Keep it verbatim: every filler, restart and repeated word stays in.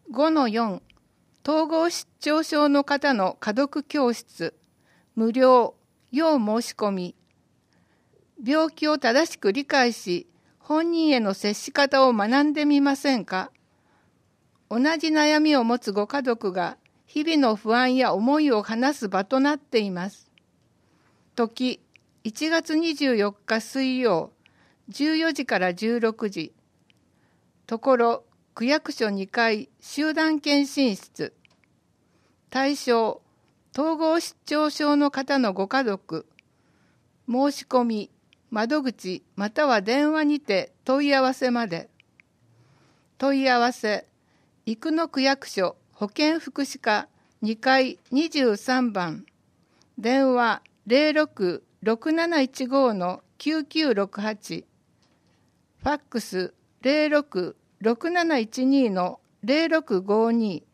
ごのよん 統合失調症の方の家族教室無料要申し込み。病気を正しく理解し、本人への接し方を学んでみませんか？同じ悩みを持つご家族が日々の不安や思いを話す場となっています。時いちがつにじゅうよっか水曜じゅうよじからじゅうろくじ。ところ区役所にかい集団検診室。対象統合失調症の方のご家族。申し込み窓口または電話にて問い合わせまで。問い合わせ生野区役所保健福祉課にかいにじゅうさんばん。電話 ゼロろく ろくなないちご のきゅうきゅうろくはち。ファックス ゼロろく ろくなないちに のゼロろくごに。